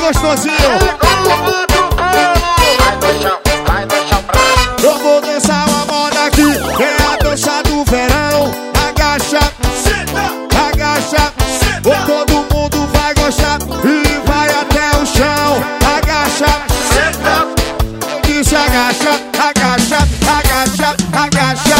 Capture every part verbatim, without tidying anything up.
gostosinho. Vai no chão, vai no chão pra Eu vou dançar uma moda aqui, é a dança do verão. Agacha, agacha, ou todo mundo vai gostar e vai até o chão. Agacha, eu disse agacha, agacha, agacha, agacha.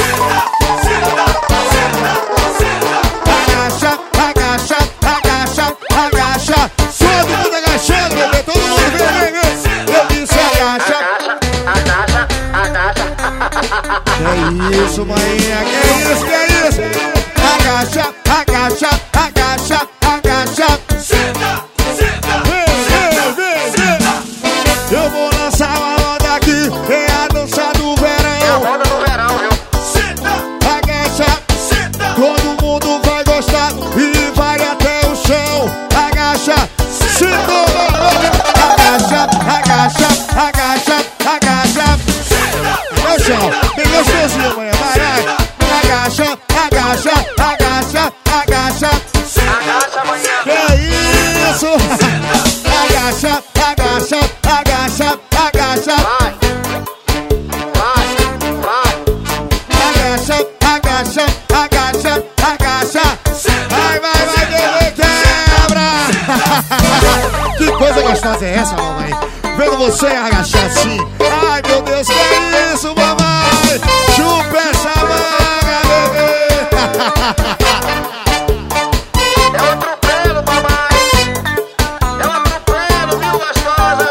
Agacha, agacha, agacha, agacha. Todo mundo agachando, bebê, todo mundo vem, vem, vem. Eu disse agacha. agacha, agacha. Que isso, maninha, que isso, que isso? Agacha, agacha, agacha, agacha. Vem, vem, vem, vem. Eu vou lançar uma moda aqui, é a dança do verão. Roda no verão, viu? Agacha, todo mundo vai gostar e vai até o chão. Agacha, se agacha, agacha, agacha, agacha. No chão, bem gostosinho, manhã, vai, vai. Agacha, agacha, agacha, agacha. Agacha amanhã. Que isso? Agacha, agacha, agacha, agacha. Vai, vai, vai. Agacha, agacha, agacha, agacha. Vai, vai, vai, bebê, quebra. Que coisa gostosa é essa, mamãe? Vendo você agachar assim. Ai, meu Deus, que é isso, mamãe? Chupa essa manga, bebê. É o atropelo, papai. É o atropelo, viu, gostosa?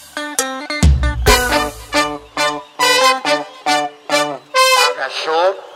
Agachou.